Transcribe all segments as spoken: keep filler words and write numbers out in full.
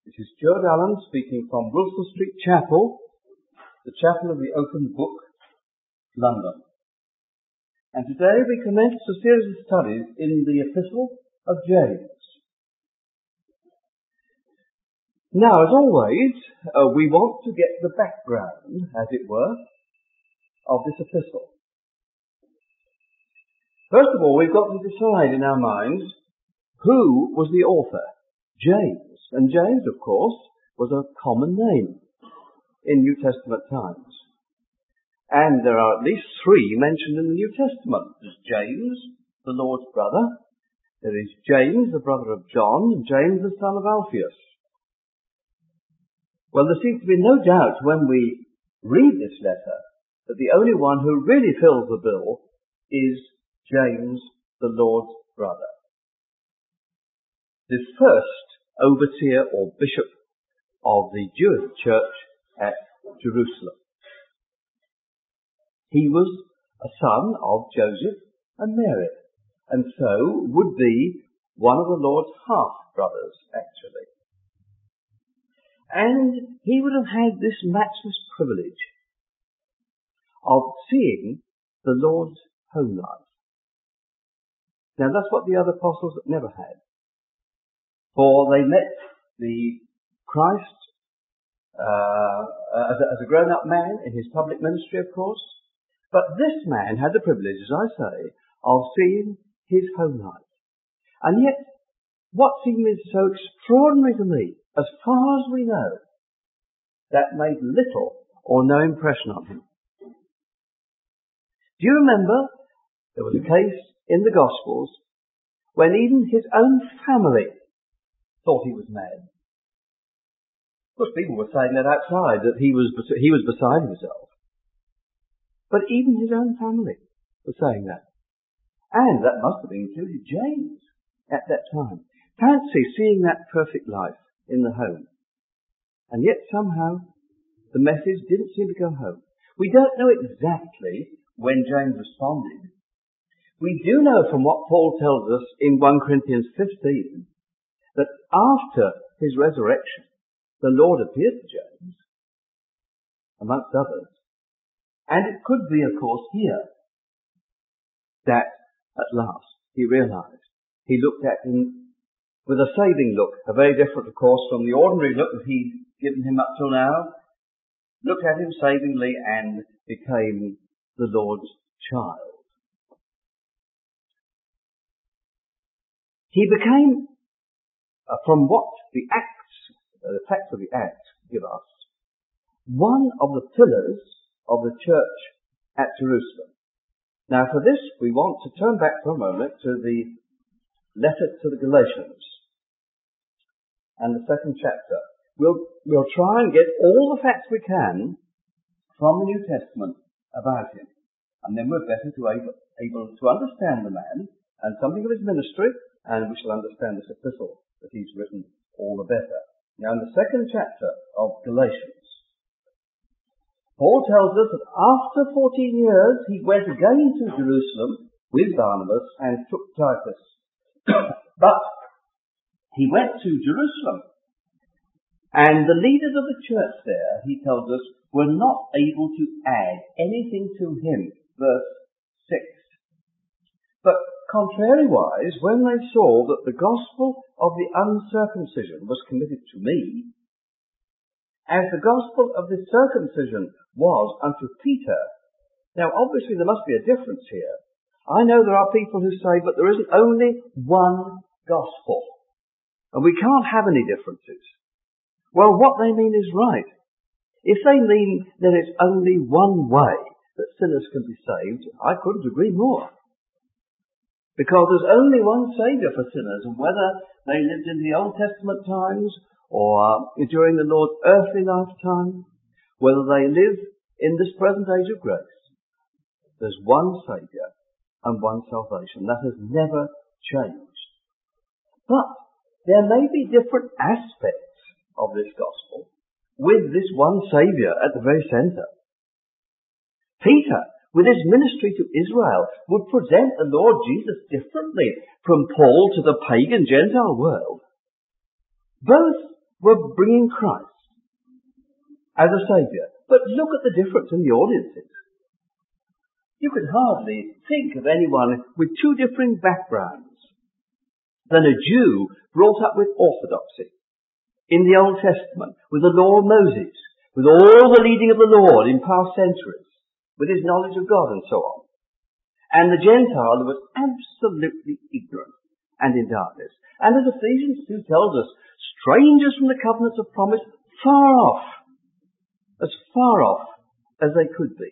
This is Stuart Allen speaking from Wilson Street Chapel, the Chapel of the Open Book, London. And today we commence a series of studies in the Epistle of James. Now, as always, uh, we want to get the background, as it were, of this epistle. First of all, we've got to decide in our minds who was the author. James. And James, of course, was a common name in New Testament times. And there are at least three mentioned in the New Testament. There's James, the Lord's brother. There is James, the brother of John, and James, the son of Alphaeus. Well, there seems to be no doubt when we read this letter that the only one who really fills the bill is James, the Lord's brother. This first overseer or bishop of the Jewish church at Jerusalem. He was a son of Joseph and Mary, and so would be one of the Lord's half-brothers, actually. And he would have had this matchless privilege of seeing the Lord's home life. Now that's what the other apostles never had. For they met the Christ uh, as, a, as a grown-up man in his public ministry, of course. But this man had the privilege, as I say, of seeing his home life. And yet, what seems so extraordinary to me, as far as we know, that made little or no impression on him. Do you remember there was a case in the Gospels when even his own family thought he was mad? Of course, people were saying that outside, that he was he was beside himself. But even his own family were saying that. And that must have included James at that time. Fancy seeing that perfect life in the home. And yet somehow the message didn't seem to go home. We don't know exactly when James responded. We do know from what Paul tells us in First Corinthians fifteen that after his resurrection, the Lord appeared to James, amongst others. And it could be, of course, here that at last he realized. He looked at him with a saving look, a very different, of course, from the ordinary look that he'd given him up till now. Looked at him savingly and became the Lord's child. He became, uh, from what the Acts, uh, the facts of the Acts give us, one of the pillars of the church at Jerusalem. Now for this we want to turn back for a moment to the letter to the Galatians and the second chapter. We'll, we'll try and get all the facts we can from the New Testament about him. And then we're better to able, able to understand the man and something of his ministry, and we shall understand this epistle that he's written all the better. Now in the second chapter of Galatians, Paul tells us that after fourteen years he went again to Jerusalem with Barnabas and took Titus. But he went to Jerusalem, and the leaders of the church there, he tells us, were not able to add anything to him. Verse six. But contrariwise, when they saw that the gospel of the uncircumcision was committed to me, as the gospel of the circumcision was unto Peter. Now obviously there must be a difference here. I know there are people who say, but there isn't only one gospel, and we can't have any differences. Well, what they mean is right. If they mean that it's only one way that sinners can be saved, I couldn't agree more. Because there's only one Saviour for sinners, and whether they lived in the Old Testament times or during the Lord's earthly lifetime, whether they live in this present age of grace, there's one Saviour and one salvation. That has never changed. But there may be different aspects of this gospel with this one Saviour at the very centre. Peter, with his ministry to Israel, would present the Lord Jesus differently from Paul to the pagan Gentile world. Both were bringing Christ as a saviour. But look at the difference in the audiences. You could hardly think of anyone with two differing backgrounds than a Jew brought up with orthodoxy in the Old Testament, with the law of Moses, with all the leading of the Lord in past centuries, with his knowledge of God and so on. And the Gentile who was absolutely ignorant and in darkness. And as Ephesians two tells us, strangers from the covenants of promise, far off, as far off as they could be.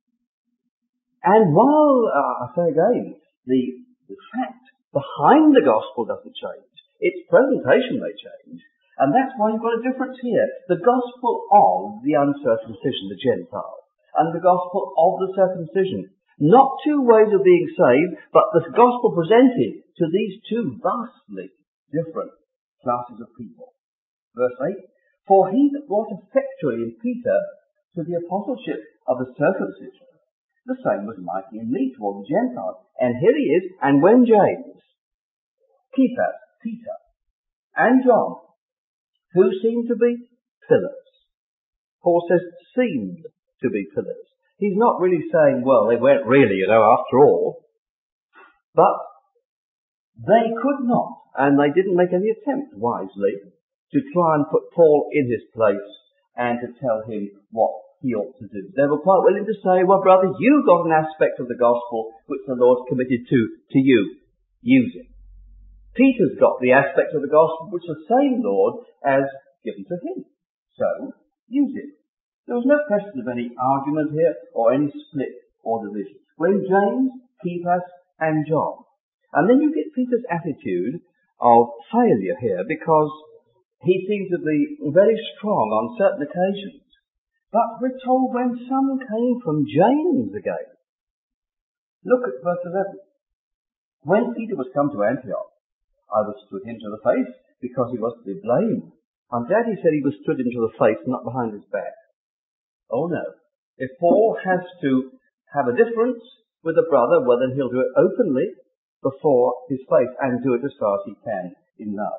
And while, uh, I say again, the, the fact behind the gospel doesn't change, its presentation may change, and that's why you've got a difference here. The gospel of the uncircumcision, the Gentile, and the gospel of the circumcision. Not two ways of being saved, but the gospel presented to these two vastly different classes of people. Verse eight, for he that wrought effectually in Peter to the apostleship of the circumcision, the same was mighty in me toward the Gentiles. And here he is, and when James, Cephas, Peter, and John, who seemed to be pillars. Paul says seemed to be pillars. He's not really saying, well, they weren't really, you know, after all. But they could not, and they didn't make any attempt, wisely, to try and put Paul in his place and to tell him what he ought to do. They were quite willing to say, well, brother, you've got an aspect of the gospel which the Lord's committed to, to you. Use it. Peter's got the aspect of the gospel which the same Lord has given to him. So, use it. There was no question of any argument here or any split or division. When James, Cephas, and John. And then you get Peter's attitude of failure here because he seems to be very strong on certain occasions. But we're told when some came from James again. Look at verse eleven. When Peter was come to Antioch, I withstood him to the face because he was to be blamed. I'm glad he said he withstood him to the face, not behind his back. Oh no. If Paul has to have a difference with a brother, well then he'll do it openly before his face and do it as far as he can in love.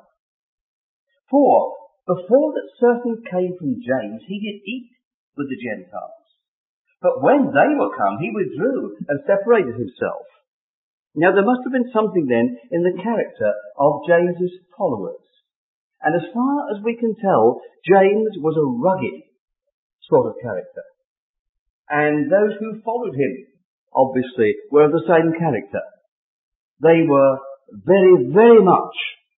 For before that certain came from James, he did eat with the Gentiles. But when they were come, he withdrew and separated himself. Now there must have been something then in the character of James's followers. And as far as we can tell, James was a rugged sort of character. And those who followed him, obviously, were of the same character. They were very, very much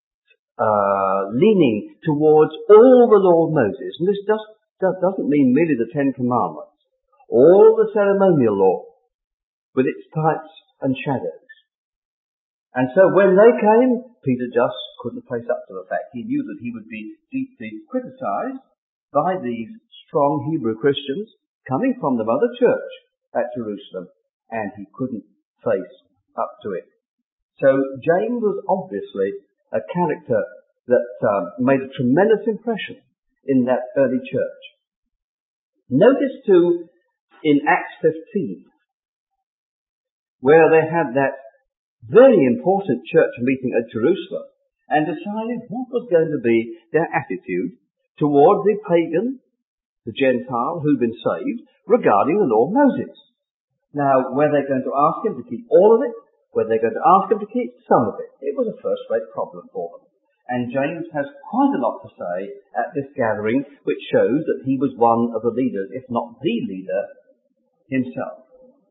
uh, leaning towards all the law of Moses. And this just, just doesn't mean merely the Ten Commandments. All the ceremonial law, with its types and shadows. And so when they came, Peter just couldn't face up to the fact. He knew that he would be deeply criticised by these strong Hebrew Christians coming from the mother church at Jerusalem, and he couldn't face up to it. So James was obviously a character that um, made a tremendous impression in that early church. Notice too in Acts fifteen, where they had that very important church meeting at Jerusalem and decided what was going to be their attitude toward the pagan, the Gentile who'd been saved, regarding the law of Moses. Now, were they going to ask him to keep all of it? Were they going to ask him to keep some of it? It was a first-rate problem for them. And James has quite a lot to say at this gathering, which shows that he was one of the leaders, if not the leader, himself.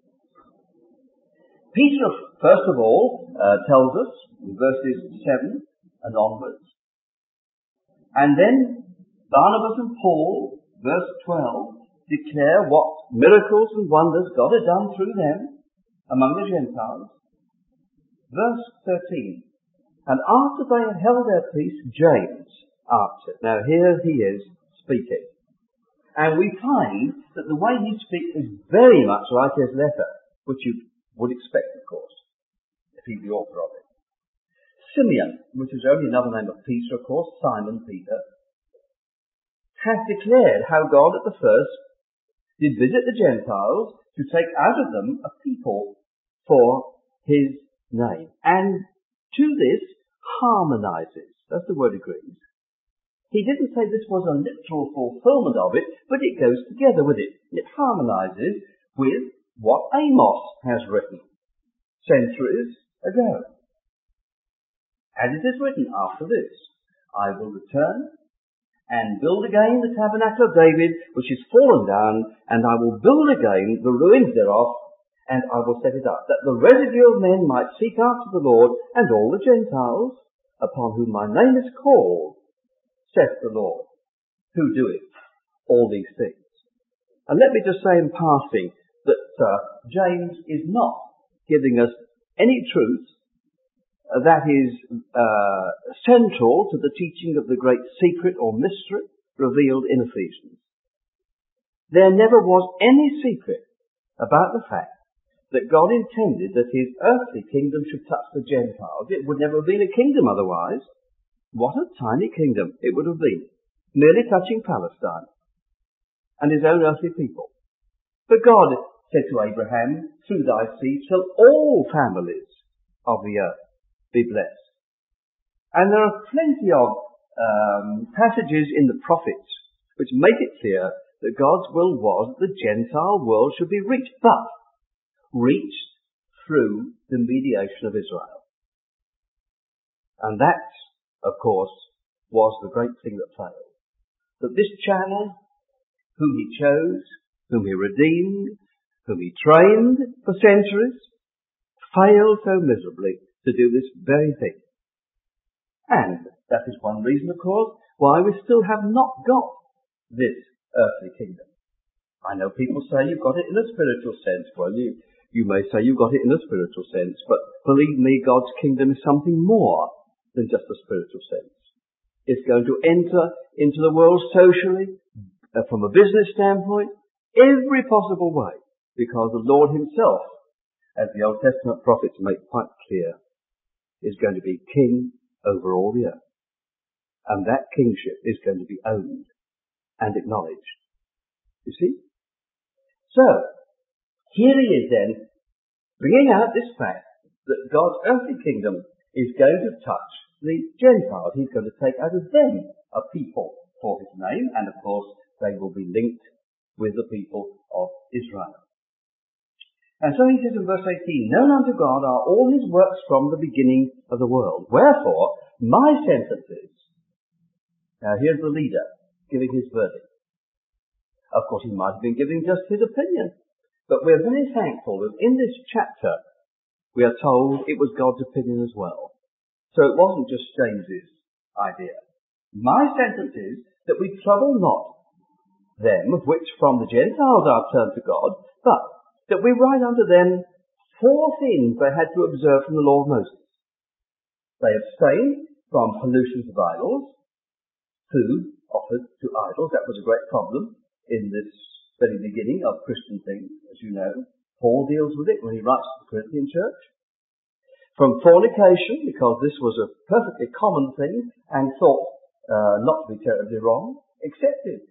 Peter, first of all, uh, tells us in verses seven and onwards. And then Barnabas and Paul, verse twelve, declare what miracles and wonders God had done through them among the Gentiles. Verse thirteen. And after they had held their peace, James answered. Now here he is speaking. And we find that the way he speaks is very much like his letter, which you would expect, of course, if he's the author of it. Simeon, which is only another name of Peter, of course, Simon Peter, has declared how God at the first did visit the Gentiles to take out of them a people for his name. And to this harmonizes, that's the word agrees, He didn't say this was a literal fulfillment of it, but it goes together with it. It harmonizes with what Amos has written centuries ago. As it is written after this, I will return and build again the tabernacle of David, which is fallen down, and I will build again the ruins thereof, and I will set it up, that the residue of men might seek after the Lord, and all the Gentiles, upon whom my name is called, saith the Lord, who doeth all these things. And let me just say in passing that uh, James is not giving us any truth uh, that is uh, central to the teaching of the great secret or mystery revealed in Ephesians. There never was any secret about the fact that God intended that his earthly kingdom should touch the Gentiles. It would never have been a kingdom otherwise. What a tiny kingdom it would have been, merely touching Palestine and his own earthly people. But God said to Abraham, through thy seed shall all families of the earth be blessed. And there are plenty of um, passages in the prophets which make it clear that God's will was that the Gentile world should be reached, but reached through the mediation of Israel. And that, of course, was the great thing that failed. That this channel, whom he chose, whom he redeemed, whom he trained for centuries, failed so miserably to do this very thing. And that is one reason, of course, why we still have not got this earthly kingdom. I know people say you've got it in a spiritual sense. Well, you, you may say you've got it in a spiritual sense, but believe me, God's kingdom is something more than just a spiritual sense. It's going to enter into the world socially, uh, from a business standpoint, every possible way, because the Lord himself, as the Old Testament prophets make quite clear, is going to be king over all the earth. And that kingship is going to be owned and acknowledged. You see? So, here he is then, bringing out this fact that God's earthly kingdom is going to touch the Gentiles. He's going to take out of them a people for his name, and of course they will be linked with the people of Israel. And so he says in verse eighteen, known unto God are all his works from the beginning of the world. Wherefore, my sentence is, now here's the leader giving his verdict. Of course, he might have been giving just his opinion, but we're very thankful that in this chapter we are told it was God's opinion as well. So it wasn't just James's idea. My sentence is that we trouble not them of which from the Gentiles are turned to God, but that we write unto them four things they had to observe from the law of Moses. They abstained from pollutions of idols, food offered to idols. That was a great problem in this very beginning of Christian things, as you know. Paul deals with it when he writes to the Corinthian church. From fornication, because this was a perfectly common thing and thought uh, not to be terribly wrong, accepted.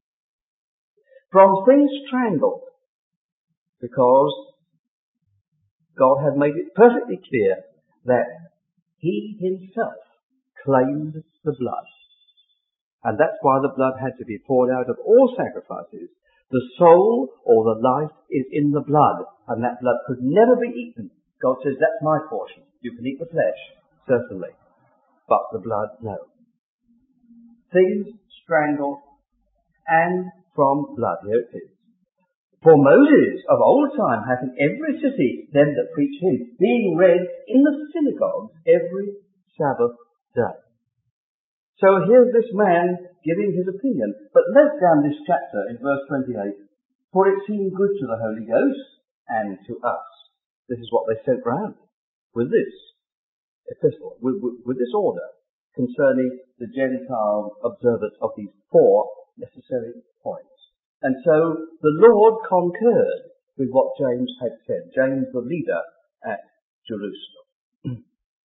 From things strangled, because God had made it perfectly clear that he himself claimed the blood. And that's why the blood had to be poured out of all sacrifices. The soul or the life is in the blood, and that blood could never be eaten. God says, that's my portion. You can eat the flesh, certainly, but the blood, no. Things strangled and from blood. Here it is. For Moses of old time hath in every city them that preach him, being read in the synagogues every Sabbath day. So here's this man giving his opinion. But let's down this chapter in verse twenty-eight. For it seemed good to the Holy Ghost and to us. This is what they sent round with this epistle, with, with, with this order concerning the Gentile observance of these four necessary points. And so the Lord concurred with what James had said. James, the leader at Jerusalem.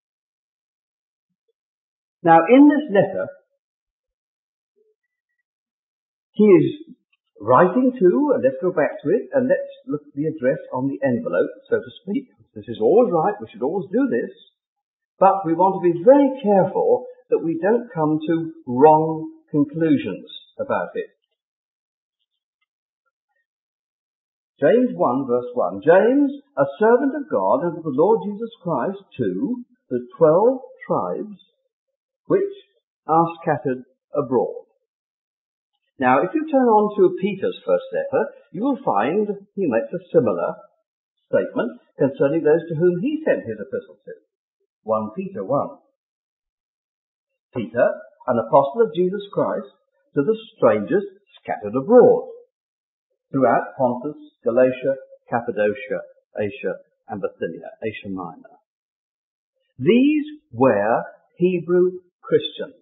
Now, in this letter, he is writing to, and let's go back to it, and let's look at the address on the envelope, so to speak. This is always right, we should always do this, but we want to be very careful that we don't come to wrong conclusions about it. James one verse one. James, a servant of God and of the Lord Jesus Christ, to the twelve tribes which are scattered abroad. Now, if you turn on to Peter's first letter, you will find he makes a similar statement concerning those to whom he sent his epistle to. First Peter one. Peter, an apostle of Jesus Christ, to the strangers scattered abroad, throughout Pontus, Galatia, Cappadocia, Asia, and Bithynia, Asia Minor. These were Hebrew Christians.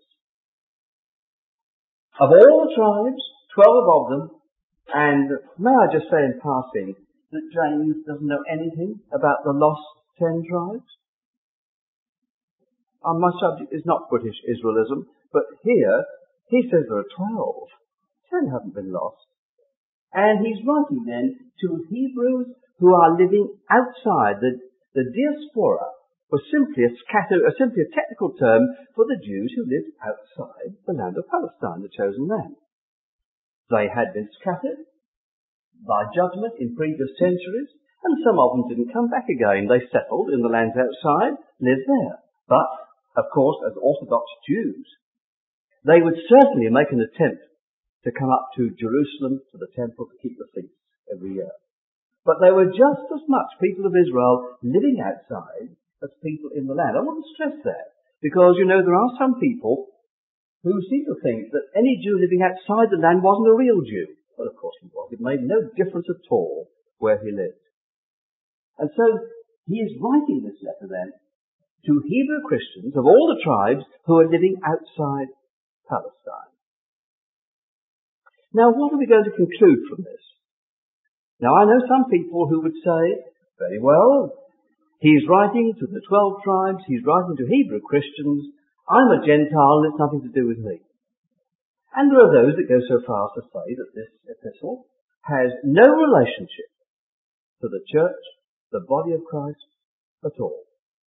Of all the tribes, twelve of them, and may I just say in passing that James doesn't know anything about the lost ten tribes? Uh, my subject is not British Israelism, but here he says there are twelve. Ten haven't been lost. And he's writing then to Hebrews who are living outside. The, the diaspora was simply a scatter, uh, simply a technical term for the Jews who lived outside the land of Palestine, the chosen land. They had been scattered by judgment in previous centuries, and some of them didn't come back again. They settled in the lands outside, lived there. But, of course, as Orthodox Jews, they would certainly make an attempt to come up to Jerusalem, to the temple, to keep the feast every year. But they were just as much people of Israel living outside as people in the land. I want to stress that, because, you know, there are some people who seem to think that any Jew living outside the land wasn't a real Jew. Well, of course he was. It made no difference at all where he lived. And so he is writing this letter then to Hebrew Christians of all the tribes who are living outside Palestine. Now, what are we going to conclude from this? Now, I know some people who would say, very well, he's writing to the twelve tribes, he's writing to Hebrew Christians, I'm a Gentile and it's nothing to do with me. And there are those that go so far as to say that this epistle has no relationship to the church, the body of Christ, at all.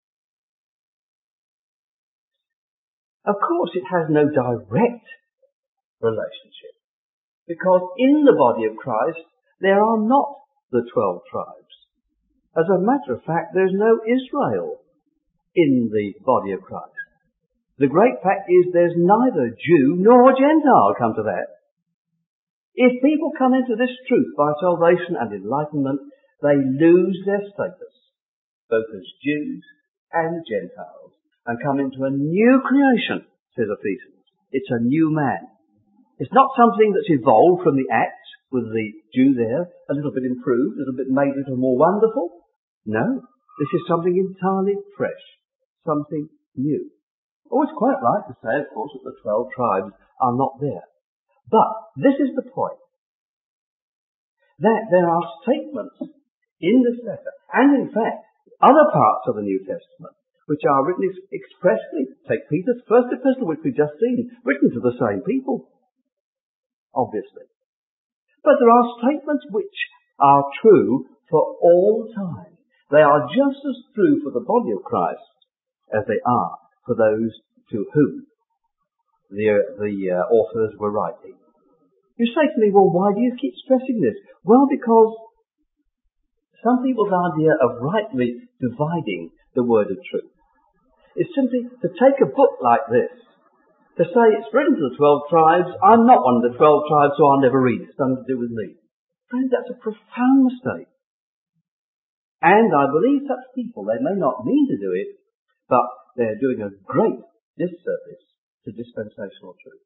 Of course, it has no direct relationship, because in the body of Christ, there are not the twelve tribes. As a matter of fact, there's no Israel in the body of Christ. The great fact is there's neither Jew nor Gentile, come to that. If people come into this truth by salvation and enlightenment, they lose their status, both as Jews and Gentiles, and come into a new creation, says Ephesians. It's a new man. It's not something that's evolved from the Acts, with the Jew there, a little bit improved, a little bit made a little more wonderful. No, this is something entirely fresh, something new. Oh, it's quite right to say, of course, that the twelve tribes are not there. But this is the point, that there are statements in this letter, and in fact, other parts of the New Testament, which are written expressly. Take Peter's first epistle, which we've just seen, written to the same people, obviously. But there are statements which are true for all time. They are just as true for the body of Christ as they are for those to whom the, the uh, authors were writing. You say to me, well, why do you keep stressing this? Well, because some people's idea of rightly dividing the word of truth is simply to take a book like this, to say it's written to the twelve tribes, I'm not one of the twelve tribes, so I'll never read it. It's nothing to do with me. Friends, that's a profound mistake. And I believe such people, they may not mean to do it, but they're doing a great disservice to dispensational truth.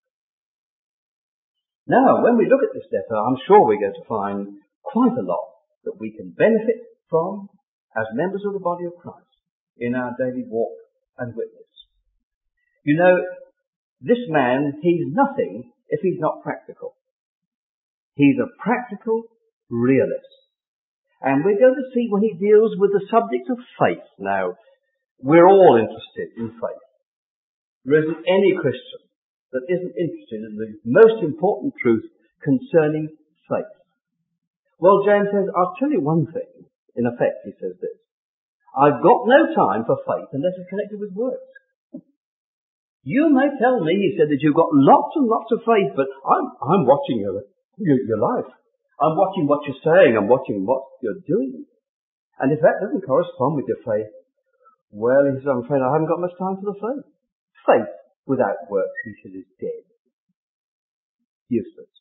Now, when we look at this letter, I'm sure we're going to find quite a lot that we can benefit from as members of the body of Christ in our daily walk and witness. You know, this man, he's nothing if he's not practical. He's a practical realist. And we're going to see when he deals with the subject of faith. Now, we're all interested in faith. There isn't any Christian that isn't interested in the most important truth concerning faith. Well, James says, I'll tell you one thing. In effect, he says this. I've got no time for faith unless it's connected with works. You may tell me, he said, that you've got lots and lots of faith, but I'm, I'm watching your, your, your life. I'm watching what you're saying. I'm watching what you're doing. And if that doesn't correspond with your faith, well, he says, I'm afraid I haven't got much time for the faith. Faith without works, he said, is dead. Useless.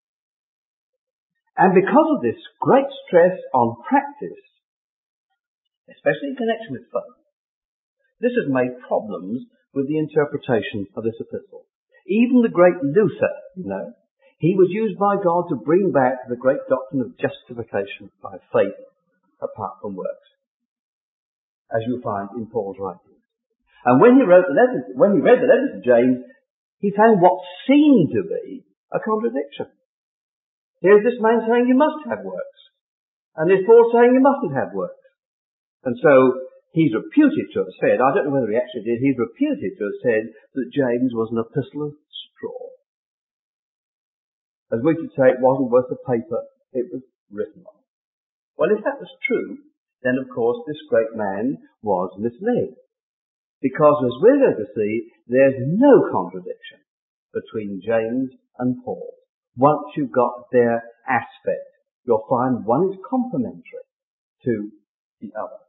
And because of this great stress on practice, especially in connection with faith, this has made problems with the interpretation of this epistle. Even the great Luther, you know, he was used by God to bring back the great doctrine of justification by faith apart from works, as you'll find in Paul's writings. And when he wrote the letter, when he read the letter to James, he found what seemed to be a contradiction. Here's this man saying you must have works, and there's Paul saying you mustn't have works. And so he's reputed to have said, I don't know whether he actually did, he's reputed to have said that James was an epistle of straw. As we could say, it wasn't worth the paper it was written on. Well, if that was true, then of course this great man was misled. Because as we're going to see, there's no contradiction between James and Paul. Once you've got their aspect, you'll find one is complementary to the other.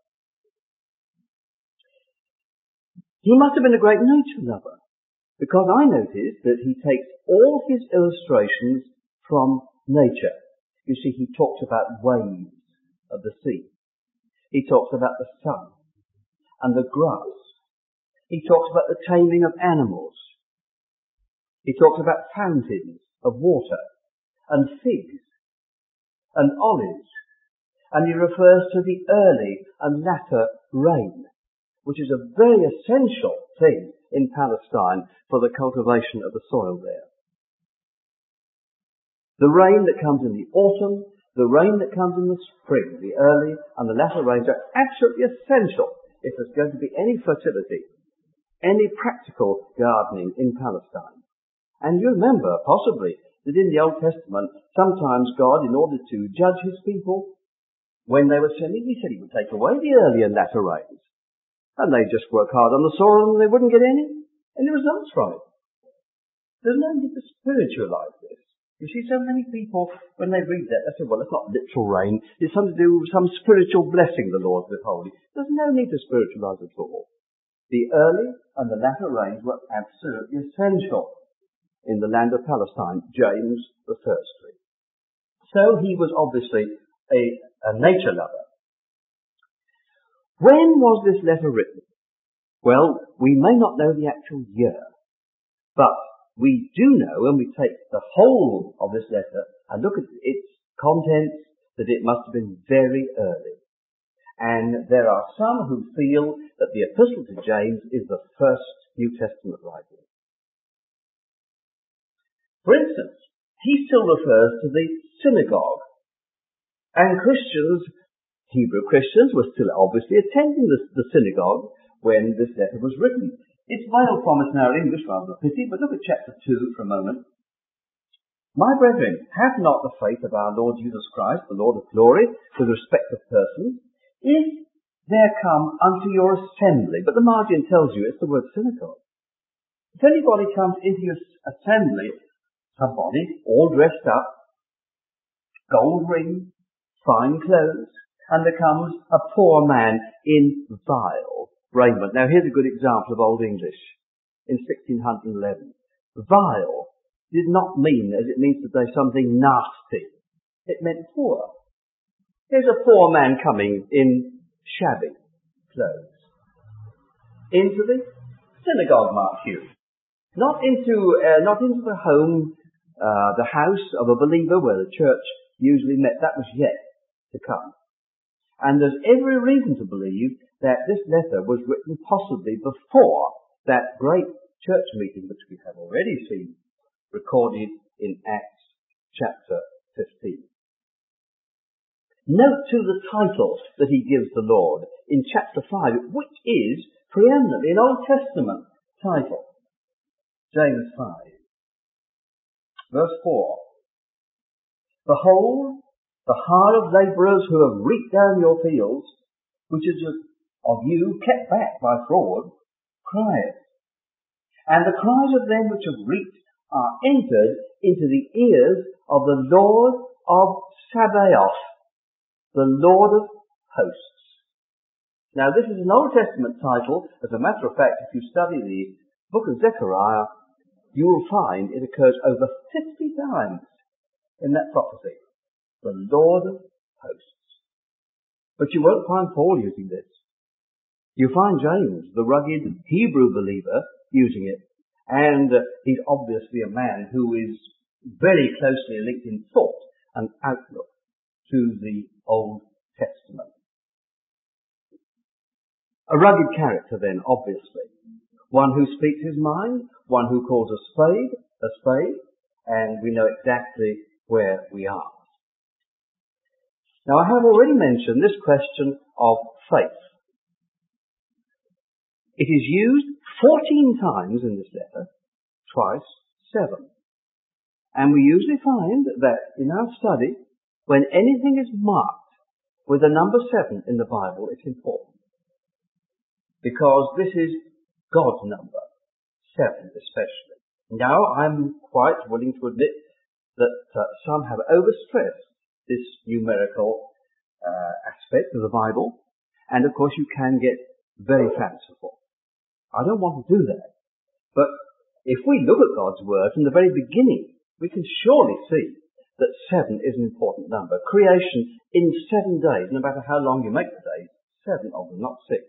He must have been a great nature lover, because I noticed that he takes all his illustrations from nature. You see, he talks about waves of the sea. He talks about the sun and the grass. He talks about the taming of animals. He talks about fountains of water and figs and olives. And he refers to the early and latter rain, which is a very essential thing in Palestine for the cultivation of the soil there. The rain that comes in the autumn, the rain that comes in the spring, the early and the latter rains are absolutely essential if there's going to be any fertility, any practical gardening in Palestine. And you remember, possibly, that in the Old Testament, sometimes God, in order to judge his people, when they were sinning, he said he would take away the early and latter rains. And they'd just work hard on the soil and they wouldn't get any, any results from it. There's no need to spiritualize this. You see, so many people, when they read that, they say, well, it's not literal rain. It's something to do with some spiritual blessing the Lord's withholding. There's no need to spiritualize at all. The early and the latter rains were absolutely essential in the land of Palestine. James refers to it. So he was obviously a, a nature lover. When was this letter written? Well, we may not know the actual year, but we do know, when we take the whole of this letter and look at its contents, that it must have been very early. And there are some who feel that the Epistle to James is the first New Testament writing. For instance, he still refers to the synagogue. And Christians, Hebrew Christians, were still obviously attending the, the synagogue when this letter was written. It's veiled from us now in English, rather a pity, but look at chapter two for a moment. My brethren, have not the faith of our Lord Jesus Christ, the Lord of glory, with respect of persons, if there come unto your assembly, but the margin tells you it's the word synagogue. If anybody comes into your assembly, somebody all dressed up, gold ring, fine clothes, and there comes a poor man in vile raiment. Now here's a good example of Old English in sixteen eleven. Vile did not mean, as it means today, something nasty. It meant poor. Here's a poor man coming in shabby clothes into the synagogue, mark you. Not into, uh, not into the home, uh, the house of a believer where the church usually met. That was yet to come. And there's every reason to believe that this letter was written possibly before that great church meeting which we have already seen recorded in Acts chapter fifteen. Note too the title that he gives the Lord in chapter five, which is preeminently an Old Testament title. James five, verse four. Behold, the hire of labourers who have reaped down your fields, which is of you kept back by fraud, crieth. And the cries of them which have reaped are entered into the ears of the Lord of Sabaoth, the Lord of hosts. Now this is an Old Testament title. As a matter of fact, if you study the book of Zechariah, you will find it occurs over fifty times in that prophecy. The Lord of hosts. But you won't find Paul using this. You find James, the rugged Hebrew believer, using it. And uh, he's obviously a man who is very closely linked in thought and outlook to the Old Testament. A rugged character then, obviously. One who speaks his mind, one who calls a spade a spade, and we know exactly where we are. Now I have already mentioned this question of faith. It is used fourteen times in this letter, twice seven. And we usually find that in our study, when anything is marked with the number seven in the Bible, it's important. Because this is God's number, seven especially. Now, I'm quite willing to admit that uh, some have overstressed this numerical uh, aspect of the Bible, and of course you can get very fanciful. I don't want to do that. But if we look at God's Word from the very beginning, we can surely see that seven is an important number. Creation in seven days, no matter how long you make the days, seven of them, not six,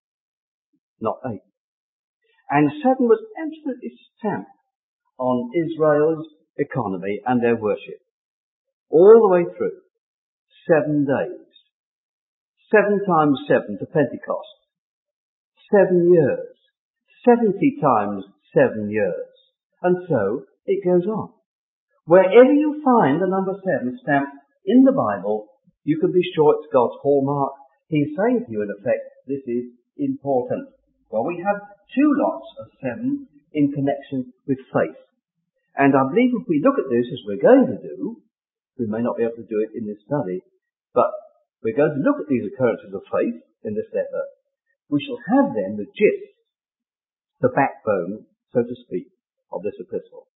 not eight. And seven was absolutely stamped on Israel's economy and their worship. All the way through. Seven days. Seven times seven to Pentecost. Seven years. Seventy times seven years. And so it goes on. Wherever you find the number seven stamped in the Bible, you can be sure it's God's hallmark. He's saying to you, in effect, this is important. Well, we have two lots of seven in connection with faith. And I believe if we look at this, as we're going to do, we may not be able to do it in this study, but we're going to look at these occurrences of faith in this letter. We shall have then the gist, the backbone, so to speak, of this epistle.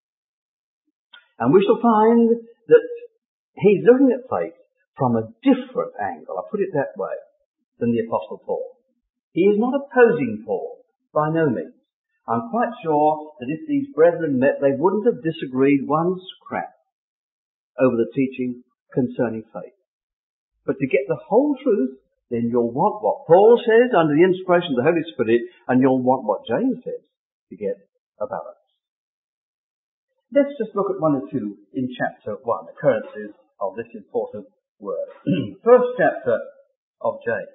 And we shall find that he's looking at faith from a different angle, I'll put it that way, than the Apostle Paul. He is not opposing Paul, by no means. I'm quite sure that if these brethren met, they wouldn't have disagreed one scrap over the teaching concerning faith. But to get the whole truth, then you'll want what Paul says under the inspiration of the Holy Spirit, and you'll want what James says to get a balance. Let's just look at one or two in chapter one, occurrences of this important word. First chapter of James.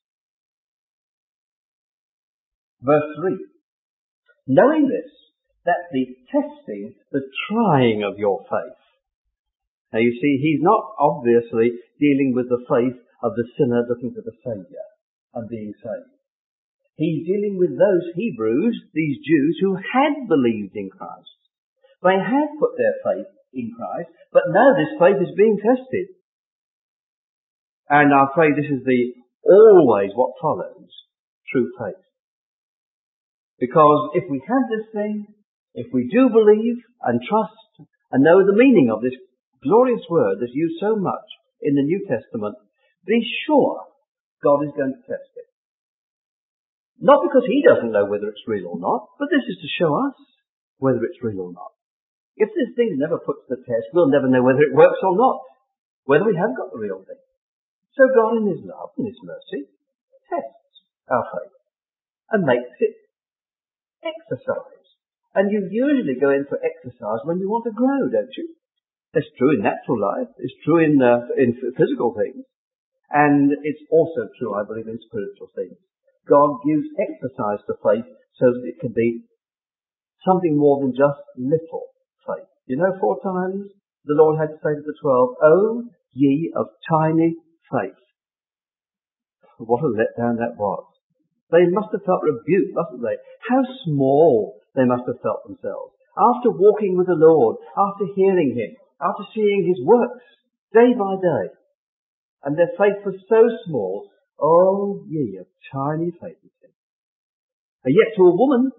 Verse three. Knowing this, that the testing, the trying of your faith. Now you see, he's not obviously dealing with the faith of the sinner looking for the Saviour and being saved. He's dealing with those Hebrews, these Jews, who had believed in Christ. They had put their faith in Christ, but now this faith is being tested. And I'm afraid this is the always what follows true faith. Because if we have this thing, if we do believe and trust and know the meaning of this glorious word that's used so much in the New Testament, be sure God is going to test it. Not because he doesn't know whether it's real or not, but this is to show us whether it's real or not. If this thing's never put to the test, we'll never know whether it works or not, whether we have got the real thing. So God in his love and his mercy tests our faith and makes it exercise. And you usually go in for exercise when you want to grow, don't you? It's true in natural life. It's true in uh, in physical things. And it's also true, I believe, in spiritual things. God gives exercise to faith so that it can be something more than just little faith. You know, four times the Lord had to say to the twelve, "O ye of tiny faith." What a letdown that was. They must have felt rebuked, mustn't they? How small they must have felt themselves. After walking with the Lord, after hearing him, after seeing his works, day by day. And their faith was so small. Oh, ye of tiny faith. And yet to a woman,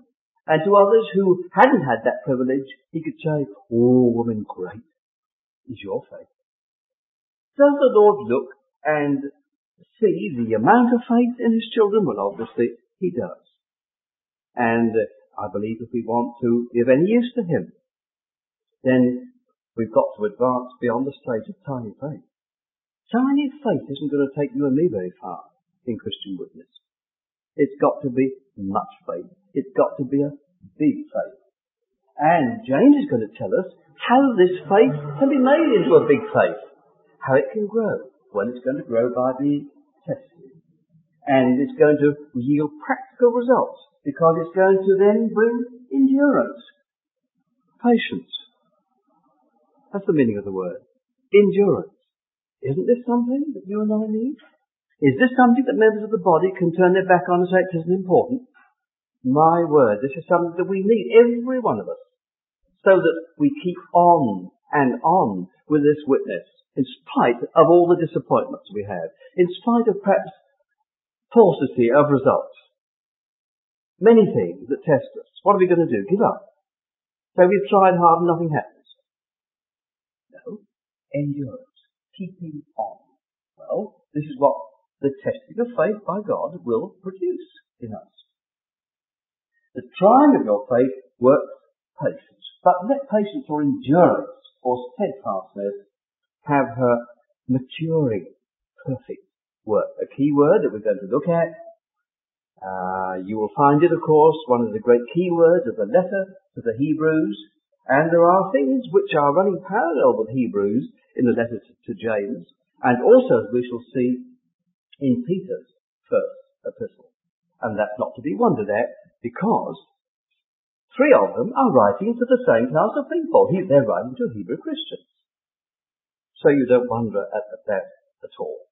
And to others who hadn't had that privilege, he could say, "Oh, woman, great is your faith." Does the Lord look and see the amount of faith in his children? Well, obviously he does. And uh, I believe if we want to be of any use to him, then we've got to advance beyond the stage of tiny faith. Tiny faith isn't going to take you and me very far in Christian witness. It's got to be much faith. It's got to be a big faith. And James is going to tell us how this faith can be made into a big faith. How it can grow. Well, it's going to grow by being tested. And it's going to yield practical results because it's going to then bring endurance. Patience. That's the meaning of the word. Endurance. Isn't this something that you and I need? Is this something that members of the body can turn their back on and say it isn't important? My word, this is something that we need, every one of us, so that we keep on and on with this witness, in spite of all the disappointments we have, in spite of perhaps paucity of results. Many things that test us. What are we going to do? Give up? So we've tried hard and nothing happens. No. Endurance. Keeping on. Well, this is what the testing of faith by God will produce in us. The trying of your faith works patience. But let patience or endurance or steadfastness have her maturing, perfect work. A key word that we're going to look at. Uh, you will find it, of course, one of the great key words of the letter to the Hebrews. And there are things which are running parallel with Hebrews in the letter to, to James. And also, as we shall see, in Peter's first epistle. And that's not to be wondered at, because three of them are writing to the same class of people. They're writing to Hebrew Christians. So you don't wonder at, at that at all.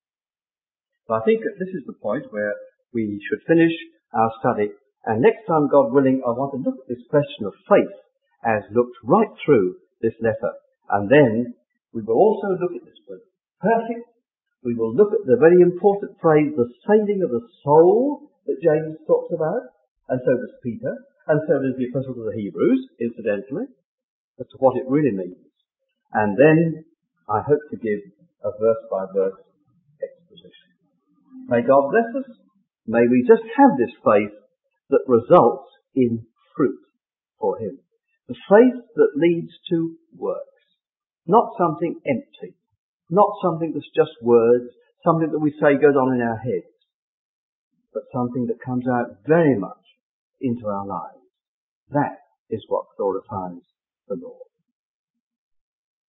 So I think that this is the point where we should finish our study. And next time, God willing, I want to look at this question of faith as looked right through this letter. And then we will also look at this word perfect. We will look at the very important phrase, the saving of the soul, that James talks about, and so does Peter, and so does the Epistle to the Hebrews, incidentally, as to what it really means. And then I hope to give a verse-by-verse exposition. May God bless us. May we just have this faith that results in fruit for him. The faith that leads to works. Not something empty. Not something that's just words, something that we say goes on in our heads, but something that comes out very much into our lives. That is what glorifies the Lord.